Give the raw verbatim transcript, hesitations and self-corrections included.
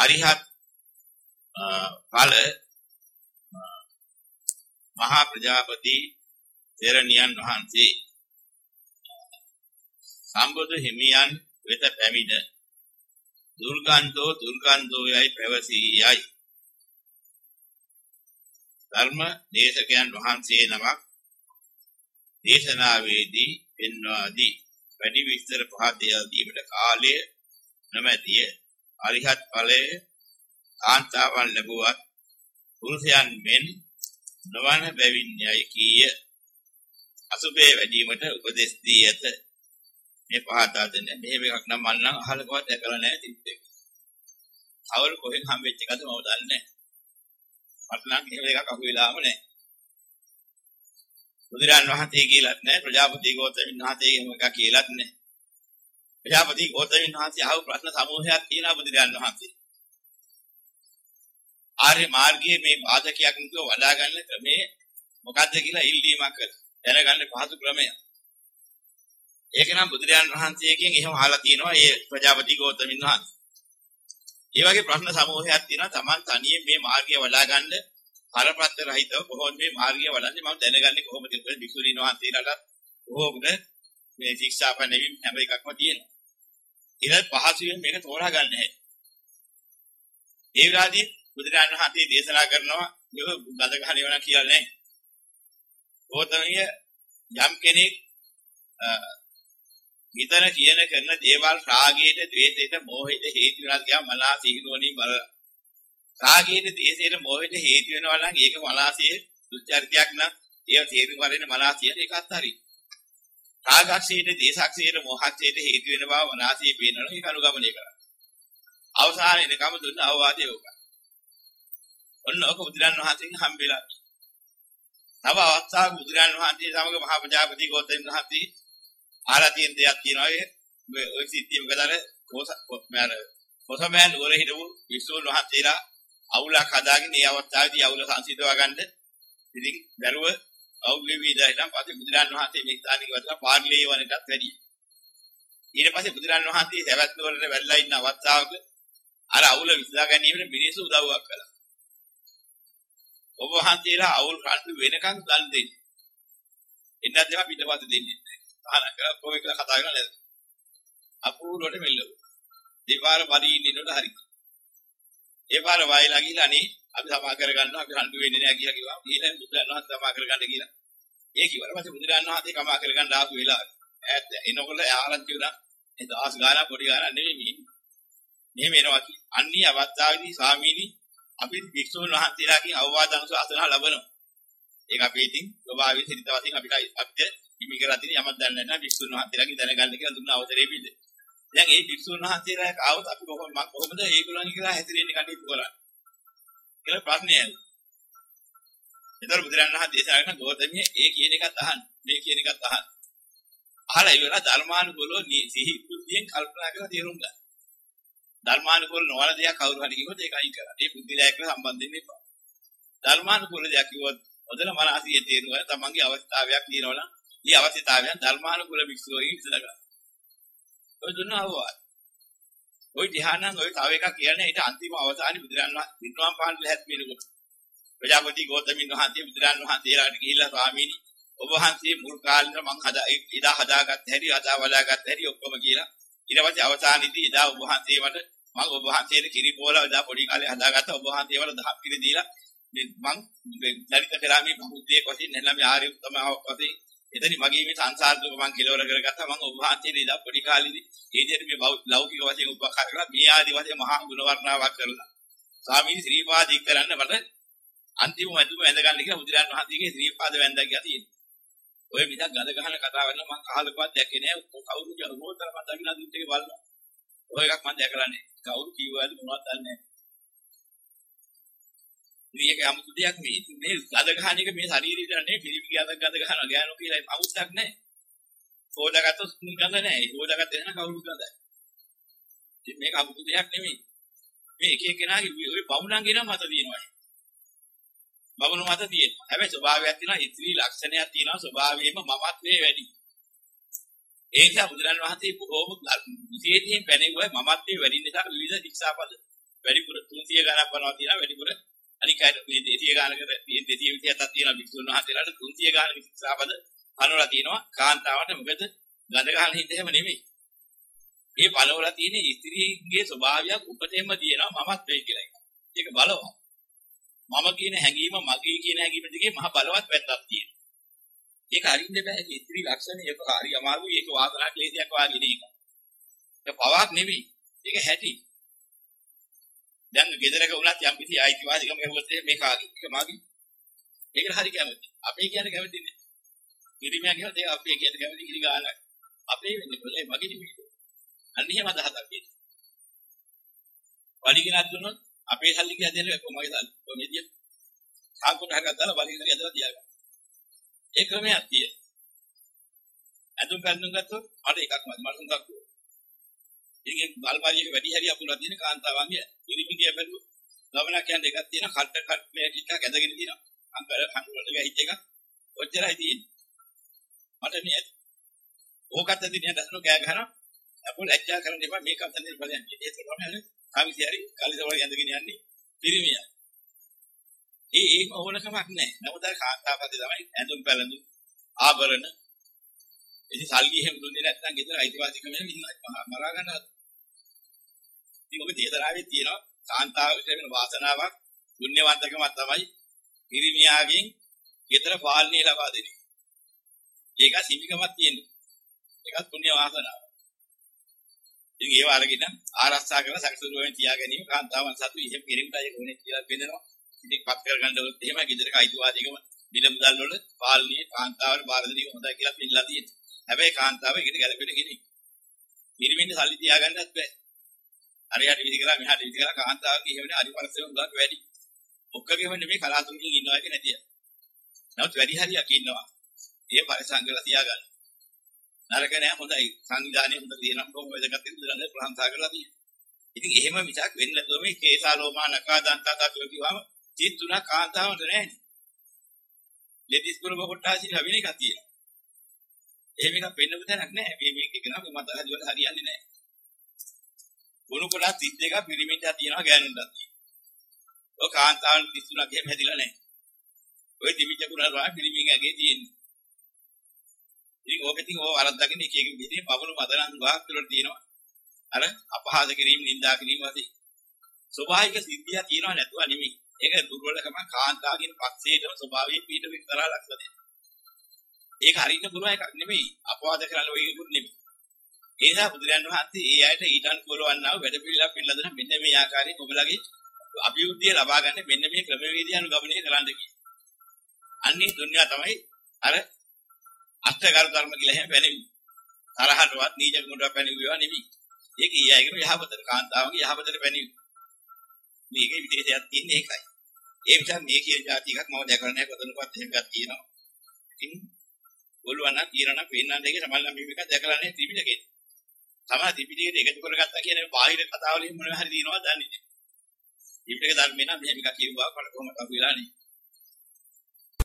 අරිහත් ඵල මහා ප්‍රජාපති තෙරණියන් වහන්සේ සම්බුදු හිමියන් වෙත පැමිණ දුර්ගන්ධෝ දුර්ගන්ධෝ යයි පැවසීයයි. ධර්ම දේශකයන් වහන්සේ නමක් දේශනාවේදී පෙන්වාදී වැඩි විස්තර පහදා දීමට කාලය නොමැතිය. අරිහත් ඵලයේ කාන්තාවන් ලැබුවත් පුරුෂයන් මෙන් නොවන බැවින් යයි කීය. අසුභේ වැඩිවීමට උපදෙස් දී ඇත. මේ පහදා දෙන්න මෙහෙම එකක් නම් මම නම් අහලකවත් දැකලා නැහැ තිත්තේ. අවල් කොහෙන් හම්බෙච්ච එකද මම දන්නේ නැහැ. මට නම් එහෙම එකක් අහු වෙලාම නැහැ. බුදුරන් වහන්සේ කියලාත් නැහැ, ප්‍රජාපති ගෝතමින් වහන්සේ එහෙම එකක් කියලාත් නැහැ. ප්‍රජාපති ගෝතමින් වහන්සේ අහපු ප්‍රශ්න සමූහයක් තියෙනවා බුදුරන් වහන්සේ. ආර්ය මාර්ගයේ මේ බාධකයක් නිකව වඩා ගන්න ක්‍රමේ මොකද්ද කියලා ඉල්ලීමක් කළා. දැනගන්න පහසු ක්‍රමය. ඒක නම් බුදුරජාණන් වහන්සේගෙන් එහෙම අහලා තියෙනවා ඒ ප්‍රජාපති ගෞතමින් වහන්සේ. ඒ වගේ ප්‍රශ්න සමූහයක් තියෙනවා Taman තනියෙන් මේ මාර්ගය වඩා ගන්න පරපත්ත රහිතව කොහොමද මේ මාර්ගය වඩන්නේ මම දැනගන්නේ කොහොමද කියලා විසුණීන් වහන්සේලාට කොහොමද මේ ශික්ෂා පැනවීම හැම එකක්ම තියෙනවා. ඊට පහසුවෙන් මේක තෝරා ගන්න හැටි. ඒ විලාදී බුදුරජාණන් වහන්සේ දේශනා කරනවා මේක ගඳ ගහන ඒවා කියලා නෑ. ගෞතමිය යම් කෙනෙක් විතර කියන කරන දේවල් රාගයට, ද්වේෂයට, මෝහයට හේතු වෙනවා කියලා මනස සිහිනුවණින් බලලා. රාගයට, ද්වේෂයට, මෝහයට හේතු වෙනවා නම් ඒක මනසේ දුස්චරිතයක් නම් ඒව තේරුම් ගන්න මනසියට ඒකත් හරි. රාගක්ෂයට, ද්වේෂක්ෂයට, මෝහක්ෂයට හේතු වෙන බව මනසේ පේනවා ඒක අනුගමනය කරනවා. අවසානයේ නිකම් දුන්න අවවාදය ඕක. ඔන්න ඔක බුදුරන් වහන්සේගෙන් හම්බෙලා. තව අවස්ථාවක බුදුරන් වහන්සේ සමග මහා ප්‍රජාපති ගෝතමින් වහන්සේ ආලා තියෙන දෙයක් තියෙනවා. ඒ ඔය සිද්ධිය මොකද අර කොස මම කොසමෑන් නුවර හිටපු විසුණු වහන්සේලා අවුලක් හදාගෙන ඒ අවස්ථාවේදී අවුල සංසිඳවා ගන්න ඉතින් දරුව අවුලේ වීදා හිටන් පස්සේ බුදුරන් වහන්සේ මේ ස්ථානික වදලා පාර්ලියේ වනටත් වැඩි. ඊට පස්සේ බුදුරන් වහන්සේ සවැත් නුවරට වැල්ලා ඉන්න අවස්ථාවක අර අවුල විසඳා ගැනීමට මිනිස්සු උදව්වක් කළා. ඔබ වහන්සේලා අවුල් රණ්ඩු වෙනකන් දන් දෙන්න. එන්නත් ඒවා පිටපත දෙන්නේ නැහැ. අහනක කොහොම කියලා කතා කරලා නේද? අපූර්වට මෙල්ලුවා. දෙපාර පරිින් ඉන්නකොට හරි. ඒ පාර වයිලා ගිහලා අනේ අපි සමා කර ගන්නවා අපි රණ්ඩු වෙන්නේ නැහැ කියලා කිව්වා. ඊළඟ බුදුරන් වහන්සේ සමා කර ගන්න කියලා. ඒ කිව්වට පස්සේ බුදුරන් වහන්සේ කමා කර ගන්න ආපු වෙලාව. ඈත් එනකොට ආරංචි වුණා. ඒ දහස් ගාණක් පොඩි ගාණක් නෙමෙයි. මෙහෙම එනවා කි. අන්නේ අවස්ථාවේදී ස්වාමීනි අපි වික්ෂුන් වහන්සේලාගෙන් අවවාද අනුශාසනා ලබනවා. ඒක අපි ඉතින් ස්වභාවයෙන් හිත වශයෙන් අපිට අපිට හිමි කරලා තියෙන යමක් දන්නේ නැහැ වික්ෂුන් වහන්සේලාගෙන් දැනගන්න කියලා දුන්න අවසරේ පිළිද. දැන් මේ වික්ෂුන් වහන්සේලා ආවොත් අපි කොහොමද කොහොමද ඒගොල්ලන් කියලා හැසිරෙන්නේ කටයුතු කරන්නේ කියලා ප්‍රශ්නය ඇහුවා. ඒතර බුදුරණන් වහන්සේ දේශනා කරන ගෞතමිය ඒ කියන එකත් අහන්න මේ කියන එකත් අහන්න. අහලා ඉවරලා ධර්මානුකූලව සිහි බුද්ධියෙන් කල්පනා කරලා තේරුම් ගන්න. ධර්මානුකූල නොවන දෙයක් කවුරු හරි කිව්වොත් ඒක අයින් කරන්න. ඒ බුද්ධිලයක සම්බන්ධ වෙන්න එපා. ධර්මානුකූල දෙයක් කිව්වොත් ඔතන මනසිය තේරුම් ගන්න තමන්ගේ අවස්ථාවයක් තියෙනවා නම් මේ අවශ්‍යතාවයන් ධර්මානුකූල විශ්වාසයෙන් විසඳ ගන්න. ඔය දුන්න අවවාද. ඔය ධ්‍යානං ඔය තව එකක් කියන්නේ ඊට අන්තිම අවසානයේ බුදුරන් වහන්සේ විද්වාන් පහන්සල හැත් වෙනකොට ප්‍රජාපති ගෞතමින් වහන්සේ බුදුරන් වහන්සේලාට ගිහිල්ලා ස්වාමීනි ඔබ වහන්සේ මුල් කාලේ මම හදා ඉදා හදාගත්ත හැටි අදා වලාගත්ත හැටි ඔක්කොම කියලා ඊට පස්සේ අවසානයේදී එදා ඔබ වහන්සේ මට මම ඔබ වහන්සේට කිරිපෝලා එදා පොඩි කාලේ හදාගත්ත ඔබ වහන්සේ වල දහම් කිරි දීලා මම දරිත කරාමේ බෞද්ධයෙක් වශයෙන් නැත්නම් ආර්ය උත්තමාවක් වශයෙන් එතනි මගේ මේ සංසාර දුක මම කෙලවර කරගත්තා මම ඔබ වහන්සේට එදා පොඩි කාලේදී ඒ විදිහට මේ ලෞකික වශයෙන් උපකාර කරලා මේ ආදි වශයෙන් මහා ගුණ වර්ණාවක් කරලා ස්වාමීන් ශ්‍රීපාදික කරන්න මට අන්තිම වැඳුම වැඳ ගන්න කියලා බුදුරන් වහන්සේගේ ශ්‍රීපාද වැඳලා ගියා තියෙනවා. ඔය මිසක් ගඳ ගහන කතාව වෙන මම අහලකවත් දැක්කේ නෑ. කවුරු කියනෝතර මම දකින්න දුත් එකේ බලනවා. ඔය එකක් මම දැකලා නෑ. කවුරු කිව්වද මොනවද දන්නේ නෑ. මේක 아무තු දෙයක් මේ මේ ගඳ ගහන එක මේ ශරීරයට නේ පිළිවි ගඳ ගඳ ගහනවා ගෑනෝ කියලා අමුත්තක් නෑ. හොදාගත්තොත් ගඳ නෑ. හොදාගත්තේ නැත්නම් කවුරුත් ගඳයි. ඉතින් මේක 아무තු දෙයක් නෙමෙයි. මේ එක එක්කෙනාගේ ඔය පවුණන් ගෙනා මත තියෙනවා. බබුණු මත තියෙනවා. හැබැයි ස්වභාවයක් තියෙනවා, ඉත්‍රි ලක්ෂණයක් තියෙනවා, ස්වභාවයෙන්ම මමත්වයේ වැඩි. ඒ නිසා බුදුරන් වහන්සේ බොහෝම විශේෂයෙන් පැනෙවුවා මමත්වයේ වැඩි නිසා විවිධ ශික්ෂාපද වැඩිපුර තුන්සිය ගණක් වනවා තියෙනවා වැඩිපුර අනික අය මේ දෙසිය ගණනකට දෙසිය විසිහතක් තියෙනවා විසුණු මහත්තයලාට තුන්සිය ගණනක ශික්ෂාපද පනවලා තියෙනවා කාන්තාවට මොකද ගඳ ගන්න හින්දා එහෙම නෙමෙයි මේ පනවලා තියෙන ස්ත්‍රීගේ ස්වභාවයක් උපතෙම තියෙනවා මමත් වෙයි කියලා එක. ඒක බලවත්. මම කියන හැඟීම මගේ කියන හැඟීම දෙකේ මහ බලවත් පැත්තක් තියෙනවා. ඒක අරින්න බෑ ඒ ස්ත්‍රී ලක්ෂණ ඒක හරි අමාරුයි ඒක වාසනා ක්ලේශයක් වාගේ නේ ඒක. ඒක පවක් නෙමෙයි. ඒක හැටි. දැන් ගෙදරක වුණත් යම් කිසි අයිතිවාසිකම ලැබුවොත් මේ කාගේ ඒක මාගේ. ඒකට හරි කැමති. අපේ කියන්නේ කැමති නේ. කිරිමයා කියවත් ඒක අපේ කියන්නේ කැමති කිරි ගානක්. අපේ වෙන්නේ කොහේ මගේ නෙමෙයි. අන්න එහෙම අදහසක් තියෙනවා. වලිගෙනත් දුන්නොත් අපේ සල්ලි කියලා දෙන්න කොහොමද සල්ලි කොහොමද? කාකුට හරගත්තාම වලිගෙන් යදලා තියාගන්න. ඒ ක්‍රමයක් තියෙනවා. අඳුම් ගන්නුම් ගත්තොත් මට එකක් මදි මට තුනක් ඕන. ඉතින් බල්පාරියක වැඩි හරිය අපුලක් තියෙන කාන්තාවන්ගේ පිරිමිදිය බැලුවොත් ගමනක් යන එකක් තියෙන කට්ට කට් මේ ටිකක් ඇදගෙන තියෙනවා. අංකර කංගුලට ගහිච්ච එක ඔච්චරයි තියෙන්නේ. මට මේ ඕකත් දිනේ දැසන කෑ ගහනවා. අපෝ ලැජ්ජා කරන්න එපා මේක අතන්නේ බලයන්. ඒක තමයි කමිසි හරි කලිසවල යඳගෙන යන්නේ පිරිමිය. ඒ ඒක ඕනකමක් නැහැ. නමුත් අර කාන්තාවපදේ තමයි ඇඳුම් පැළඳුම් ආභරණ ඉතින් සල්ලි එහෙම දුන්නේ නැත්නම් ගෙදර අයිතිවාසිකම වෙන මිනිහා මරා ගන්නවා. ඉතින් ඔබ දේශනාවේ තියෙනවා කාන්තාවට වෙන වාසනාවක් පුණ්‍යවන්තකමක් තමයි පිරිමියාගෙන් ගෙදර පාලනය ලබා දෙන්නේ. ඒක සීමිකමක් තියෙනවා. ඒකත් පුණ්‍ය වාසනාවක්. ඉතින් ඒව අරගෙන ආරක්ෂා කරන සකසුරුවෙන් තියා ගැනීම කාන්තාවන් සතු ඉහෙම කෙරෙන්නයි ඒක ඕනේ කියලා පෙන්නනවා. ඉතින් පත් කර ගන්න ඕත් එහෙම ගෙදරක අයිතිවාසිකම බිල මුදල් වල පාලනීය කාන්තාවට බාර දෙන එක හොඳයි කියලා පිළිලා තියෙනවා. හැබැයි කාන්තාව එකට ගැලපෙන්න කෙනෙක්. පිරිමින්ට සල්ලි තියාගන්නත් බෑ. හරියට විදි කරා මෙහාට විදි කරා කාන්තාවගේ එහෙමනේ අරිපරසෙම උගක් වැඩි. ඔක්කොගේම නෙමෙයි කලාතුරකින් ඉන්නවා එක නැතිය. නමුත් වැඩි හරියක් ඉන්නවා. ඒ පරිසං කරලා තියාගන්න. නරක නෑ හොඳයි. සංවිධානයේ හොඳ තියෙනවා කොහොමද වැදගත් විදිහට ප්‍රහංසා කරලා තියෙනවා. ඉතින් එහෙම මිසක් වෙන්නේ නැතුව මේ කේසාලෝමා නකා දන්තා තත්ත්ව කිව්වම චිත් තුන කාන්තාවට නෑනේ. ලෙඩිස් කුල කොටාසි හැවෙන එකක් තියෙනවා. එහෙම එකක් වෙන්න බදනක් නෑ. මේ මේක එක නම් මත හදිවට හරියන්නේ නෑ. ගුණ කොටස් තිස් දෙකක් පිරිමින්ට තියෙනවා ගෑනුන්ටත් තියෙනවා. ඔය කාන්තාවන් තිස් තුනක් එහෙම හැදිලා නෑ. ඔය තිබිච්ච කුණ රා පිරිමින් ඇගේ තියෙන්නේ. ඉතින් ඕක ඉතින් ඕව වරද්දාගෙන එක එක විදිහේ පවණු පදනම් ගාක් වල තියෙනවා. අර අපහාස කිරීම, නිඳා කිරීම වගේ ස්වභාවික සිද්ධියක් තියෙනවා නැතුව නෙමෙයි. ඒක දුර්වලකම කාන්තාවකින් පක්ෂයේම ස්වභාවයෙන් පීඩ විතරා ලක්ෂණය. ඒක හරින්න පුළුවන් එකක් නෙමෙයි. අපවාද කරන්න ඔය එකකුත් නෙමෙයි. ඒ නිසා බුදුරයන් වහන්සේ ඒ අයට ඊටන් පොළවන්නාව වැඩ පිළිවෙලක් පිළිලා දෙන මෙන්න මේ ආකාරයෙන් ඔබලගේ අභිවෘද්ධිය ලබා ගන්න මෙන්න මේ ක්‍රමවේදය අනුගමනය කරන්න කියලා. අන්නේ දුන්නා තමයි අර අෂ්ටගරු ධර්ම කියලා එහෙම පැනෙන්නේ. තරහටවත් නීචකමටවත් පැනෙන්නේ නෙමෙයි. ඒක ඊයයිගම යහපතට කාන්තාවගේ යහපතට පැනෙන්නේ. මේකේ විදේශයක් තියෙන්නේ ඒකයි. ඒ නිසා මේ කියන જાති එකක් මම දැකලා නැහැ කොතනකවත් එහෙම එකක් තියෙනවා. ඉතින් ඔළුවන తీරණ පේන්නන් දෙකේ සමහරවිට මේ මේක දැකලා නැහැ ත්‍රිපිටකේ. තමයි ත්‍රිපිටකේ එකතු කරගත්තා කියන්නේ බාහිර කතාවලින් මොනවා හරි දිනනවා දන්නේ නැහැ. ත්‍රිපිටක ධර්මේ නම් මෙහෙම එකක් කියුවා කොහොමද අහු වෙලා නේ.